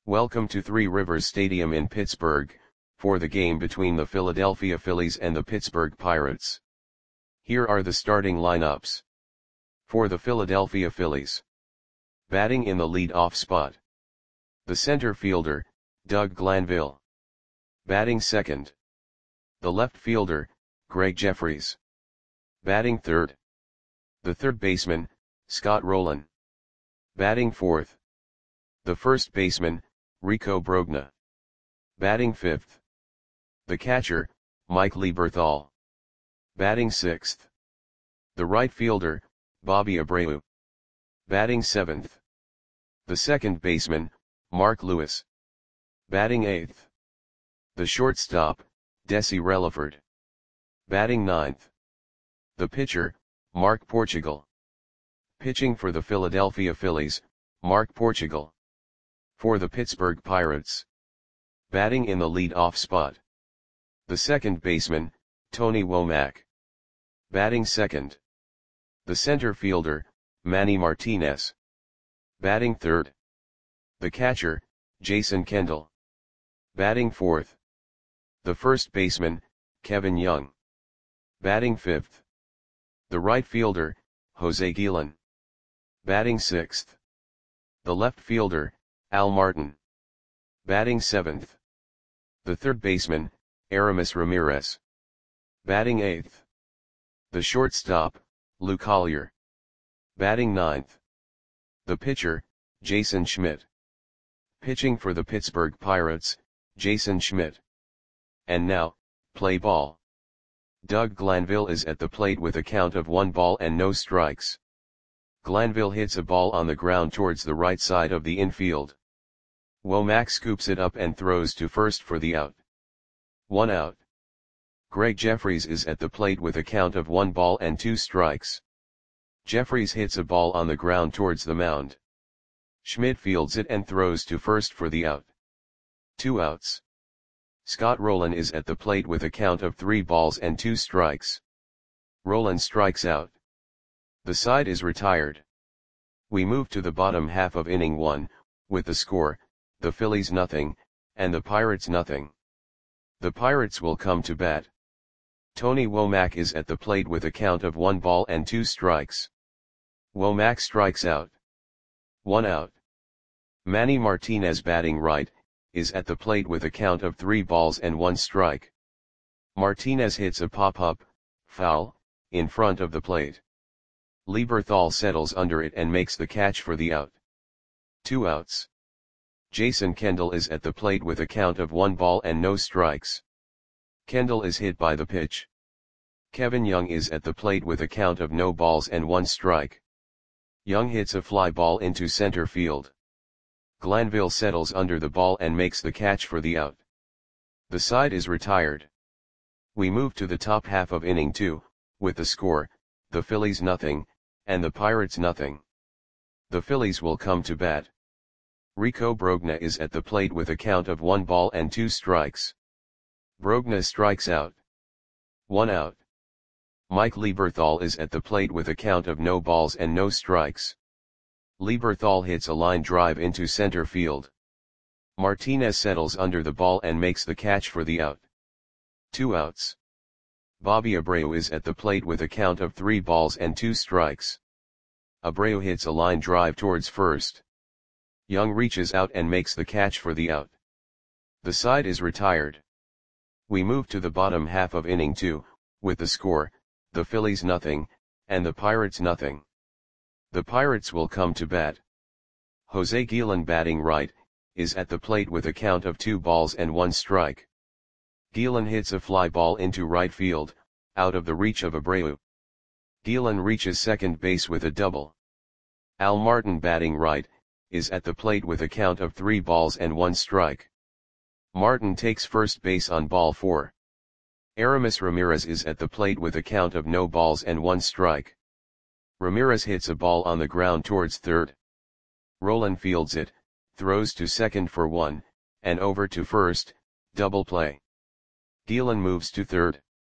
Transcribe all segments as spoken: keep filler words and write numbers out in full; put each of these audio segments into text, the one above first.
Welcome to Three Rivers Stadium in Pittsburgh, for the game between the Philadelphia Phillies and the Pittsburgh Pirates. Here are the starting lineups. For the Philadelphia Phillies. Batting in the lead-off spot. The center fielder, Doug Glanville. Batting second. The left fielder, Gregg Jefferies. Batting third. The third baseman, Scott Rolen. Batting fourth. The first baseman, Rico Brogna. Batting fifth. The catcher, Mike Lieberthal. Batting sixth. The right fielder, Bobby Abreu. Batting seventh. The second baseman, Mark Lewis. Batting eighth. The shortstop, Desi Relaford. Batting ninth. The pitcher, Mark Portugal. Pitching for the Philadelphia Phillies, Mark Portugal. For the Pittsburgh Pirates. Batting in the lead-off spot. The second baseman, Tony Womack. Batting second. The center fielder, Manny Martinez. Batting third. The catcher, Jason Kendall. Batting fourth. The first baseman, Kevin Young. Batting fifth. The right fielder, Jose Guillen. Batting sixth. The left fielder, Al Martin. Batting seventh. The third baseman, Aramis Ramirez. Batting eighth. The shortstop, Lou Collier. Batting ninth. The pitcher, Jason Schmidt. Pitching for the Pittsburgh Pirates, Jason Schmidt. And now, play ball. Doug Glanville is at the plate with a count of one ball and no strikes. Glanville hits a ball on the ground towards the right side of the infield. Womack scoops it up and throws to first for the out. One out. Gregg Jefferies is at the plate with a count of one ball and two strikes. Jefferies hits a ball on the ground towards the mound. Schmidt fields it and throws to first for the out. Two outs. Scott Rolen is at the plate with a count of three balls and two strikes. Rolen strikes out. The side is retired. We move to the bottom half of inning one, with the score, the Phillies nothing, and the Pirates nothing. The Pirates will come to bat. Tony Womack is at the plate with a count of one ball and two strikes. Womack strikes out. One out. Manny Martinez, batting right, is at the plate with a count of three balls and one strike. Martinez hits a pop-up, foul, in front of the plate. Lieberthal settles under it and makes the catch for the out. Two outs. Jason Kendall is at the plate with a count of one ball and no strikes. Kendall is hit by the pitch. Kevin Young is at the plate with a count of no balls and one strike. Young hits a fly ball into center field. Glanville settles under the ball and makes the catch for the out. The side is retired. We move to the top half of inning two, with the score, the Phillies nothing, and the Pirates nothing. The Phillies will come to bat. Rico Brogna is at the plate with a count of one ball and two strikes. Brogna strikes out. One out. Mike Lieberthal is at the plate with a count of no balls and no strikes. Lieberthal hits a line drive into center field. Martinez settles under the ball and makes the catch for the out. Two outs. Bobby Abreu is at the plate with a count of three balls and two strikes. Abreu hits a line drive towards first. Young reaches out and makes the catch for the out. The side is retired. We move to the bottom half of inning two, with the score, the Phillies nothing, and the Pirates nothing. The Pirates will come to bat. Jose Guillen, batting right, is at the plate with a count of two balls and one strike. Guillen hits a fly ball into right field, out of the reach of Abreu. Guillen reaches second base with a double. Al Martin, batting right, is at the plate with a count of three balls and one strike. Martin takes first base on ball four. Aramis Ramirez is at the plate with a count of no balls and one strike. Ramirez hits a ball on the ground towards third. Rolen fields it, throws to second for one, and over to first, double play. Guillen moves to third.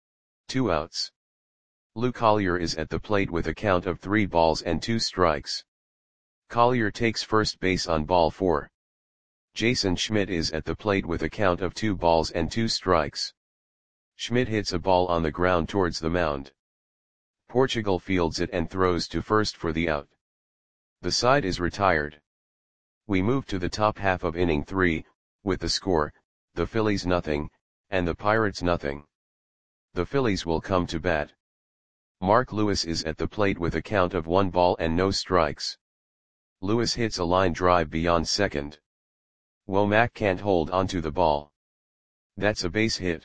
Two outs. Lou Collier is at the plate with a count of three balls and two strikes. Collier takes first base on ball four. Jason Schmidt is at the plate with a count of two balls and two strikes. Schmidt hits a ball on the ground towards the mound. Portugal fields it and throws to first for the out. The side is retired. We move to the top half of inning three, with the score, the Phillies nothing, and the Pirates nothing. The Phillies will come to bat. Mark Lewis is at the plate with a count of one ball and no strikes. Lewis hits a line drive beyond second. Womack can't hold onto the ball. That's a base hit.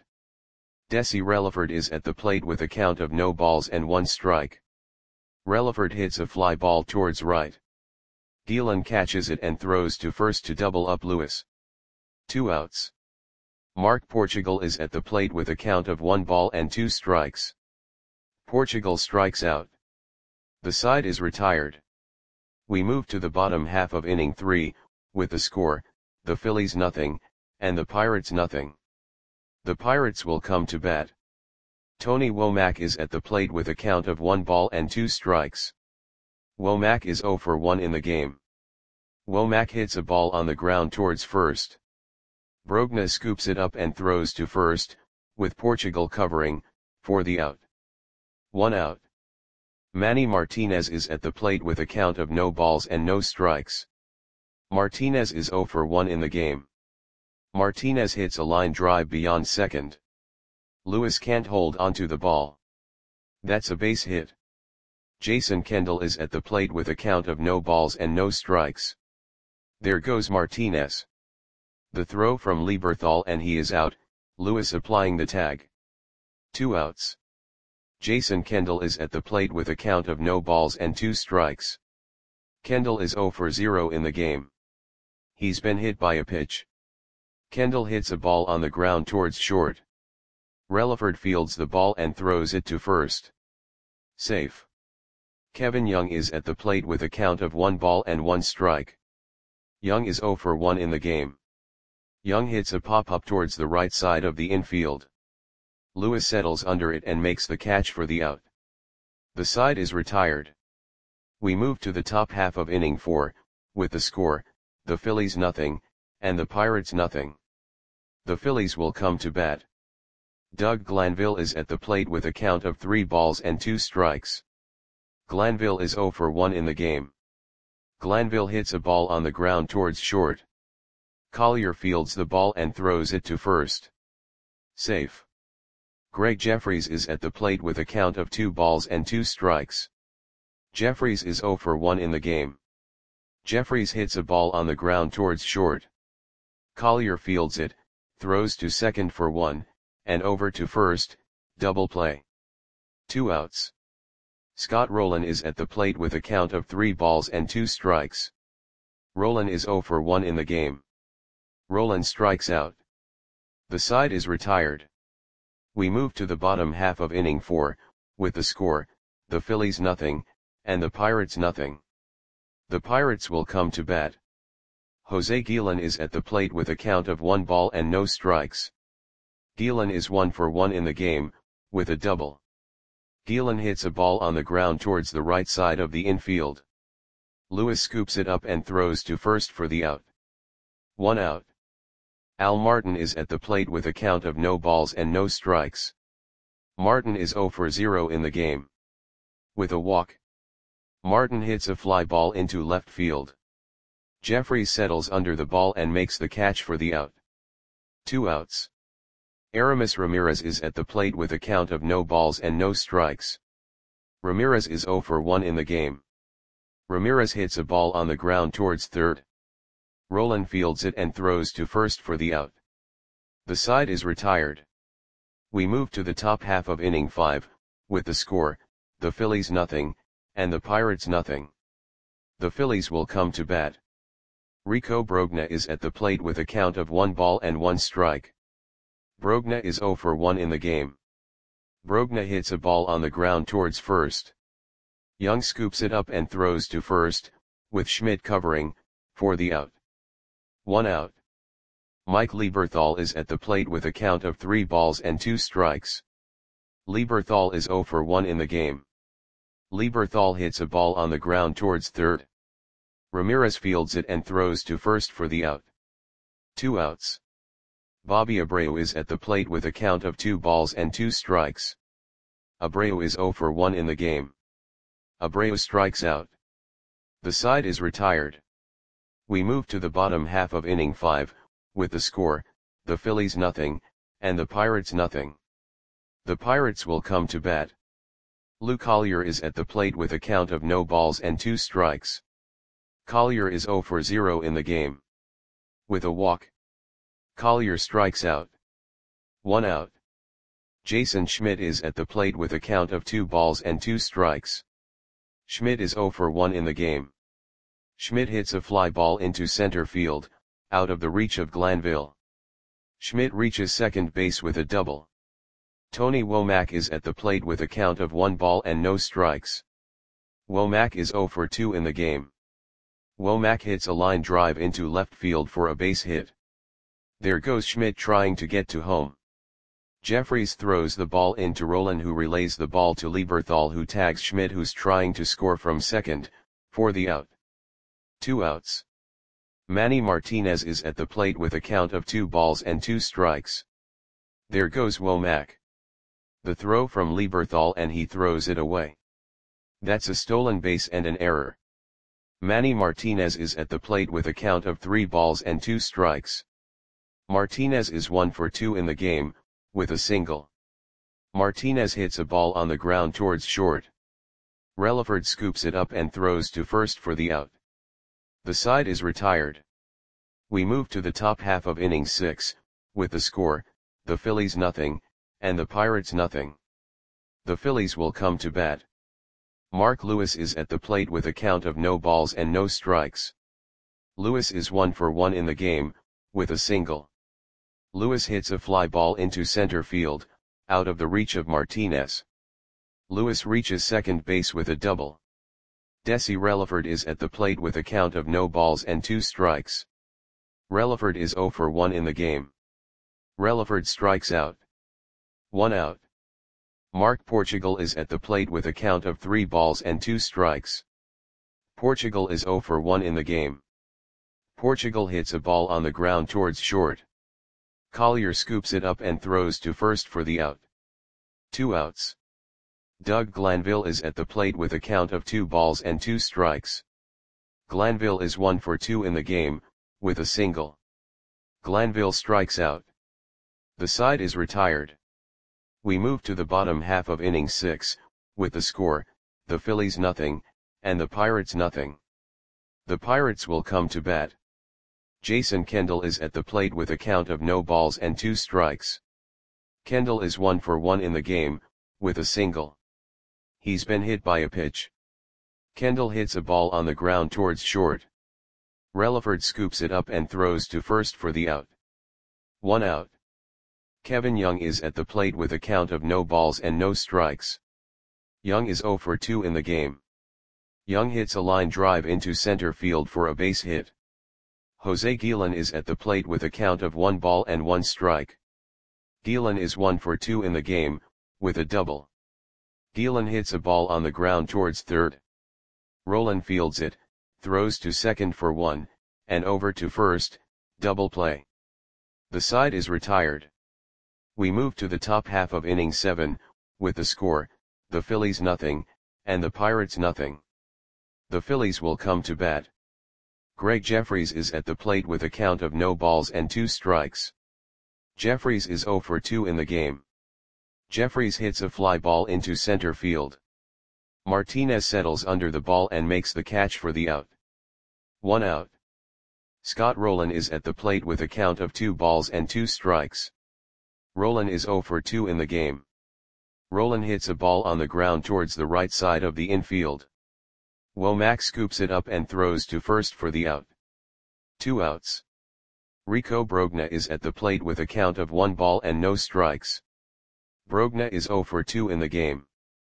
Desi Relaford is at the plate with a count of no balls and one strike. Relaford hits a fly ball towards right. Gielan catches it and throws to first to double up Lewis. Two outs. Mark Portugal is at the plate with a count of one ball and two strikes. Portugal strikes out. The side is retired. We move to the bottom half of inning three, with the score, the Phillies nothing, and the Pirates nothing. The Pirates will come to bat. Tony Womack is at the plate with a count of one ball and two strikes. Womack is oh for one in the game. Womack hits a ball on the ground towards first. Brogna scoops it up and throws to first, with Portugal covering, for the out. One out. Manny Martinez is at the plate with a count of no balls and no strikes. Martinez is oh for one in the game. Martinez hits a line drive beyond second. Lewis can't hold onto the ball. That's a base hit. Jason Kendall is at the plate with a count of no balls and no strikes. There goes Martinez. The throw from Lieberthal and he is out, Lewis applying the tag. Two outs. Jason Kendall is at the plate with a count of no balls and two strikes. Kendall is oh for zero in the game. He's been hit by a pitch. Kendall hits a ball on the ground towards short. Relaford fields the ball and throws it to first. Safe. Kevin Young is at the plate with a count of one ball and one strike. Young is oh for one in the game. Young hits a pop-up towards the right side of the infield. Lewis settles under it and makes the catch for the out. The side is retired. We move to the top half of inning four, with the score, the Phillies nothing, and the Pirates nothing. The Phillies will come to bat. Doug Glanville is at the plate with a count of three balls and two strikes. Glanville is oh for one in the game. Glanville hits a ball on the ground towards short. Collier fields the ball and throws it to first. Safe. Greg Jeffries is at the plate with a count of two balls and two strikes. Jeffries is oh for one in the game. Jeffries hits a ball on the ground towards short. Collier fields it, throws to second for one, and over to first, double play. Two outs. Scott Rowland is at the plate with a count of three balls and two strikes. Rowland is oh for one in the game. Rowland strikes out. The side is retired. We move to the bottom half of inning four, with the score, the Phillies nothing, and the Pirates nothing. The Pirates will come to bat. Jose Gielan is at the plate with a count of one ball and no strikes. Gielan is one for one in the game, with a double. Gielan hits a ball on the ground towards the right side of the infield. Lewis scoops it up and throws to first for the out. One out. Al Martin is at the plate with a count of no balls and no strikes. Martin is oh for zero in the game. With a walk. Martin hits a fly ball into left field. Jeffries settles under the ball and makes the catch for the out. Two outs. Aramis Ramirez is at the plate with a count of no balls and no strikes. Ramirez is oh for one in the game. Ramirez hits a ball on the ground towards third. Rowland fields it and throws to first for the out. The side is retired. We move to the top half of inning five, with the score, the Phillies nothing, and the Pirates nothing. The Phillies will come to bat. Rico Brogna is at the plate with a count of one ball and one strike. Brogna is oh for one in the game. Brogna hits a ball on the ground towards first. Young scoops it up and throws to first, with Schmidt covering, for the out. One out. Mike Lieberthal is at the plate with a count of three balls and two strikes. Lieberthal is oh for one in the game. Lieberthal hits a ball on the ground towards third. Ramirez fields it and throws to first for the out. Two outs. Bobby Abreu is at the plate with a count of two balls and two strikes. Abreu is zero for one in the game. Abreu strikes out. The side is retired. We move to the bottom half of inning five, with the score, the Phillies nothing, and the Pirates nothing. The Pirates will come to bat. Lou Collier is at the plate with a count of no balls and two strikes. Collier is zero for zero in the game. With a walk, Collier strikes out. One out. Jason Schmidt is at the plate with a count of two balls and two strikes. Schmidt is zero for one in the game. Schmidt hits a fly ball into center field, out of the reach of Glanville. Schmidt reaches second base with a double. Tony Womack is at the plate with a count of one ball and no strikes. Womack is zero for two in the game. Womack hits a line drive into left field for a base hit. There goes Schmidt trying to get to home. Jeffries throws the ball into Rolen, who relays the ball to Lieberthal, who tags Schmidt, who's trying to score from second, for the out. Two outs. Manny Martinez is at the plate with a count of two balls and two strikes. There goes Womack. The throw from Lieberthal, and he throws it away. That's a stolen base and an error. Manny Martinez is at the plate with a count of three balls and two strikes. Martinez is one for two in the game, with a single. Martinez hits a ball on the ground towards short. Relaford scoops it up and throws to first for the out. The side is retired. We move to the top half of inning six, with the score, the Phillies nothing, and the Pirates nothing. The Phillies will come to bat. Mark Lewis is at the plate with a count of no balls and no strikes. Lewis is one for one in the game, with a single. Lewis hits a fly ball into center field, out of the reach of Martinez. Lewis reaches second base with a double. Desi Relaford is at the plate with a count of no balls and two strikes. Relaford is zero for one in the game. Relaford strikes out. One out. Mark Portugal is at the plate with a count of three balls and two strikes. Portugal is zero for one in the game. Portugal hits a ball on the ground towards short. Collier scoops it up and throws to first for the out. Two outs. Doug Glanville is at the plate with a count of two balls and two strikes. Glanville is one for two in the game, with a single. Glanville strikes out. The side is retired. We move to the bottom half of inning six, with the score, the Phillies nothing, and the Pirates nothing. The Pirates will come to bat. Jason Kendall is at the plate with a count of no balls and two strikes. Kendall is one for one in the game, with a single. He's been hit by a pitch. Kendall hits a ball on the ground towards short. Relaford scoops it up and throws to first for the out. One out. Kevin Young is at the plate with a count of no balls and no strikes. Young is zero for two in the game. Young hits a line drive into center field for a base hit. Jose Guillen is at the plate with a count of one ball and one strike. Guillen is one for two in the game, with a double. Guillen hits a ball on the ground towards third. Rolen fields it, throws to second for one, and over to first, double play. The side is retired. We move to the top half of inning seven, with the score, the Phillies nothing, and the Pirates nothing. The Phillies will come to bat. Greg Jeffries is at the plate with a count of no balls and two strikes. Jeffries is zero for two in the game. Jeffries hits a fly ball into center field. Martinez settles under the ball and makes the catch for the out. One out. Scott Rolen is at the plate with a count of two balls and two strikes. Rolen is zero for two in the game. Rolen hits a ball on the ground towards the right side of the infield. Womack scoops it up and throws to first for the out. Two outs. Rico Brogna is at the plate with a count of one ball and no strikes. Brogna is zero for two in the game.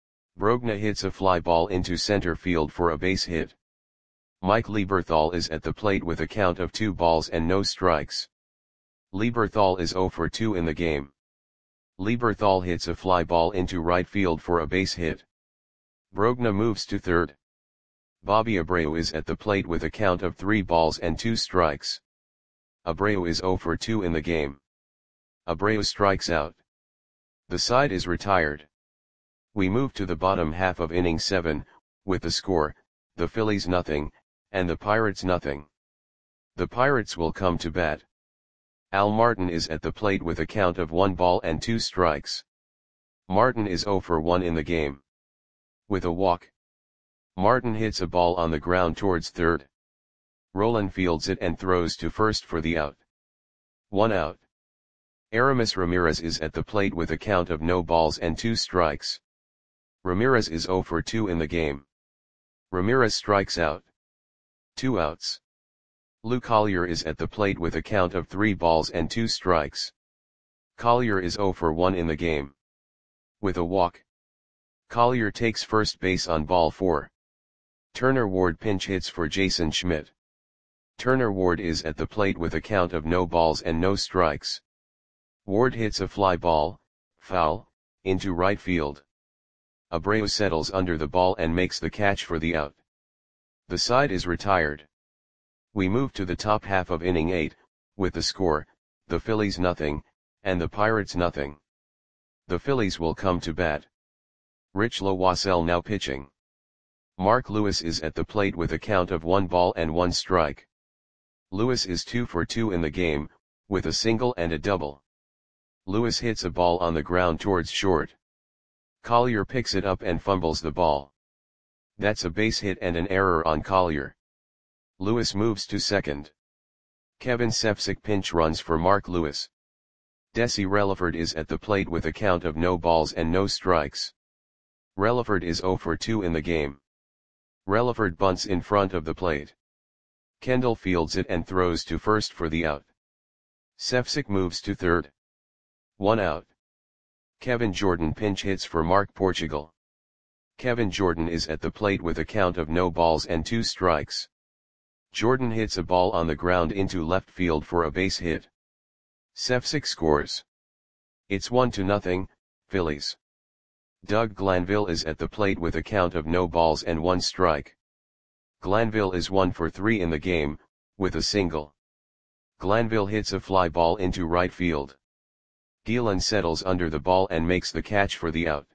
Brogna hits a fly ball into center field for a base hit. Mike Lieberthal is at the plate with a count of two balls and no strikes. Lieberthal is zero for two in the game. Lieberthal hits a fly ball into right field for a base hit. Brogna moves to third. Bobby Abreu is at the plate with a count of three balls and two strikes. Abreu is zero for two in the game. Abreu strikes out. The side is retired. We move to the bottom half of inning seven, with the score, the Phillies nothing, and the Pirates nothing. The Pirates will come to bat. Al Martin is at the plate with a count of one ball and two strikes. Martin is zero for one in the game. With a walk, Martin hits a ball on the ground towards third. Rolen fields it and throws to first for the out. One out. Aramis Ramirez is at the plate with a count of no balls and two strikes. Ramirez is zero for two in the game. Ramirez strikes out. Two outs. Lou Collier is at the plate with a count of three balls and two strikes. Collier is zero for one in the game. With a walk, Collier takes first base on ball four. Turner Ward pinch hits for Jason Schmidt. Turner Ward is at the plate with a count of no balls and no strikes. Ward hits a fly ball, foul, into right field. Abreu settles under the ball and makes the catch for the out. The side is retired. We move to the top half of inning eight, with the score, the Phillies nothing, and the Pirates nothing. The Phillies will come to bat. Rich Loisel now pitching. Mark Lewis is at the plate with a count of one ball and one strike. Lewis is two for two in the game, with a single and a double. Lewis hits a ball on the ground towards short. Collier picks it up and fumbles the ball. That's a base hit and an error on Collier. Lewis moves to second. Kevin Sepsic pinch runs for Mark Lewis. Desi Relaford is at the plate with a count of no balls and no strikes. Relaford is zero for two in the game. Relaford bunts in front of the plate. Kendall fields it and throws to first for the out. Sepsic moves to third. One out. Kevin Jordan pinch hits for Mark Portugal. Kevin Jordan is at the plate with a count of no balls and two strikes. Jordan hits a ball on the ground into left field for a base hit. Sepsic scores. It's one to nothing, Phillies. Doug Glanville is at the plate with a count of no balls and one strike. Glanville is one for three in the game, with a single. Glanville hits a fly ball into right field. Gielan settles under the ball and makes the catch for the out.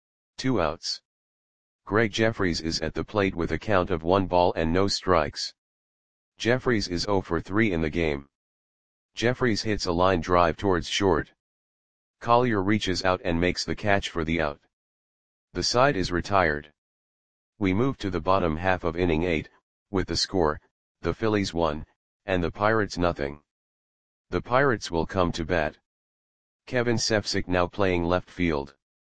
Two outs. Greg Jeffries is at the plate with a count of one ball and no strikes. Jeffries is zero for three in the game. Jeffries hits a line drive towards short. Collier reaches out and makes the catch for the out. The side is retired. We move to the bottom half of inning eight, with the score, the Phillies one, and the Pirates nothing. The Pirates will come to bat. Kevin Sepsic now playing left field.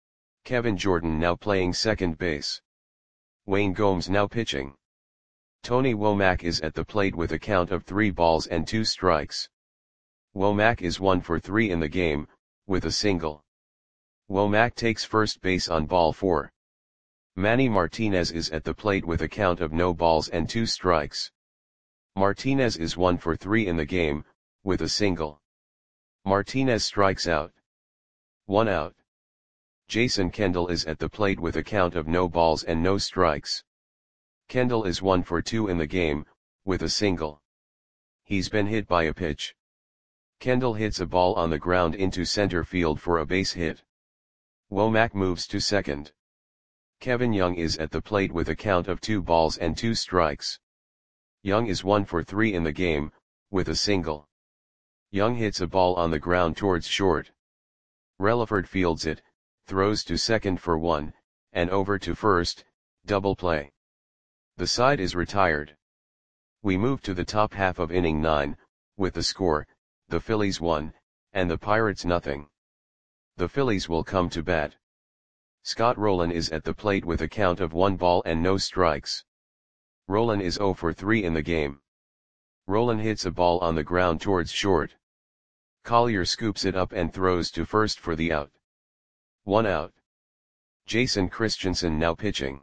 Kevin Jordan now playing second base. Wayne Gomes now pitching. Tony Womack is at the plate with a count of three balls and two strikes. Womack is one for three in the game, with a single. Womack takes first base on ball four. Manny Martinez is at the plate with a count of no balls and two strikes. Martinez is one for three in the game, with a single. Martinez strikes out. One out. Jason Kendall is at the plate with a count of no balls and no strikes. Kendall is one for two in the game, with a single. He's been hit by a pitch. Kendall hits a ball on the ground into center field for a base hit. Womack moves to second. Kevin Young is at the plate with a count of two balls and two strikes. Young is one for three in the game, with a single. Young hits a ball on the ground towards short. Relaford fields it, throws to second for one, and over to first, double play. The side is retired. We move to the top half of inning nine, with the score, the Phillies one, and the Pirates nothing. The Phillies will come to bat. Scott Rolen is at the plate with a count of one ball and no strikes. Rolen is zero for three in the game. Rolen hits a ball on the ground towards short. Collier scoops it up and throws to first for the out. One out. Jason Christensen now pitching.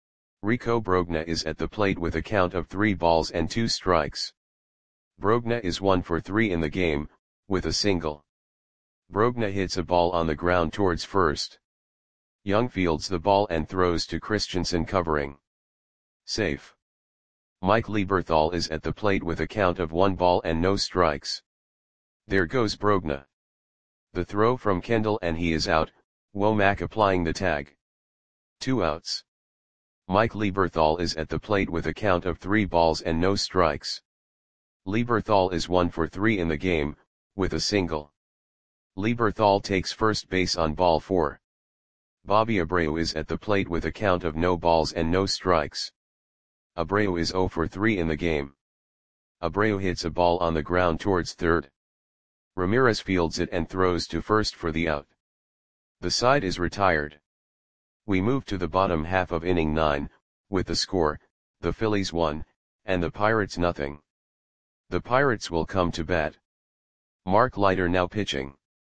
Rico Brogna is at the plate with a count of three balls and two strikes. Brogna is one for three in the game, with a single. Brogna hits a ball on the ground towards first. Young fields the ball and throws to Christensen covering. Safe. Mike Lieberthal is at the plate with a count of one ball and no strikes. There goes Brogna. The throw from Kendall and he is out, Womack applying the tag. Two outs. Mike Lieberthal is at the plate with a count of three balls and no strikes. Lieberthal is one for three in the game, with a single. Lieberthal takes first base on ball four. Bobby Abreu is at the plate with a count of no balls and no strikes. Abreu is zero for three in the game. Abreu hits a ball on the ground towards third. Ramirez fields it and throws to first for the out. The side is retired. We move to the bottom half of inning nine, with the score, the Phillies one, and the Pirates nothing. The Pirates will come to bat. Mark Leiter now pitching.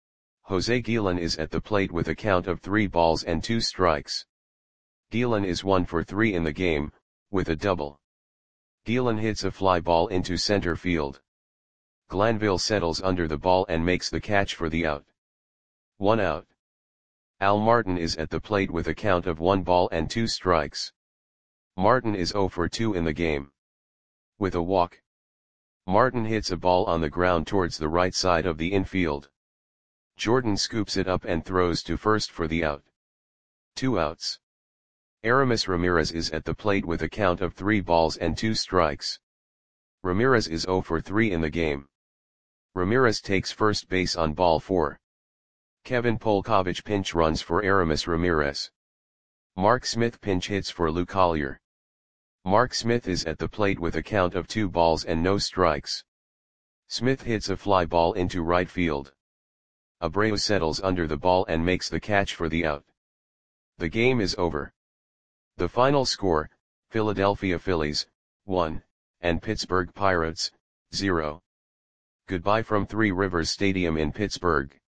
Jose Guillen is at the plate with a count of three balls and two strikes. Guillen is one for three in the game, with a double. Guillen hits a fly ball into center field. Glanville settles under the ball and makes the catch for the out. One out. Al Martin is at the plate with a count of one ball and two strikes. Martin is zero for two in the game. With a walk. Martin hits a ball on the ground towards the right side of the infield. Jordan scoops it up and throws to first for the out. Two outs. Aramis Ramirez is at the plate with a count of three balls and two strikes. Ramirez is zero for three in the game. Ramirez takes first base on ball four. Kevin Polkovich pinch runs for Aramis Ramirez. Mark Smith pinch hits for Lou Collier. Mark Smith is at the plate with a count of two balls and no strikes. Smith hits a fly ball into right field. Abreu settles under the ball and makes the catch for the out. The game is over. The final score, Philadelphia Phillies, one, and Pittsburgh Pirates, zero. Goodbye from Three Rivers Stadium in Pittsburgh.